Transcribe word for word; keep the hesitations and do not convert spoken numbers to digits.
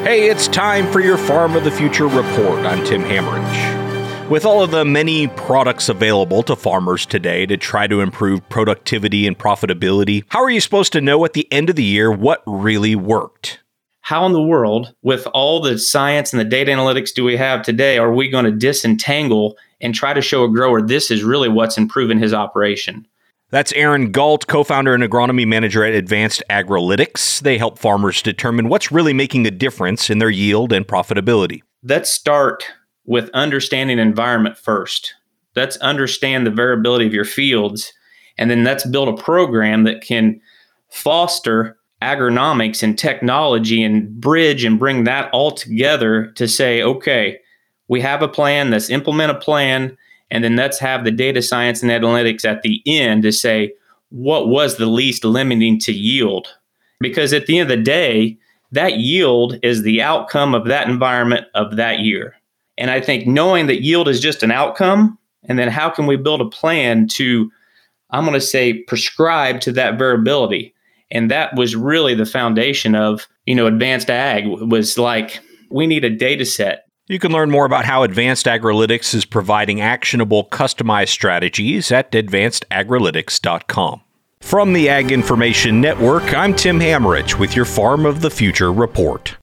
Hey, it's time for your Farm of the Future report. I'm Tim Hammerich. With all of the many products available to farmers today to try to improve productivity and profitability, how are you supposed to know at the end of the year what really worked? How in the world, with all the science and the data analytics do we have today, are we going to disentangle and try to show a grower this is really what's improving his operation? That's Aaron Galt, co-founder and agronomy manager at Advanced Agrilytics. They help farmers determine what's really making a difference in their yield and profitability. Let's start with understanding environment first. Let's understand the variability of your fields, and then let's build a program that can foster agronomics and technology and bridge and bring that all together to say, okay, we have a plan, let's implement a plan, and then let's have the data science and analytics at the end to say, what was the least limiting to yield? Because at the end of the day, that yield is the outcome of that environment of that year. And I think knowing that yield is just an outcome, and then how can we build a plan to, I'm going to say, prescribe to that variability? And that was really the foundation of, you know, Advanced Ag was like, we need a data set. You can learn more about how Advanced Agrilytics is providing actionable, customized strategies at advanced agrilytics dot com. From the Ag Information Network, I'm Tim Hammerich with your Farm of the Future report.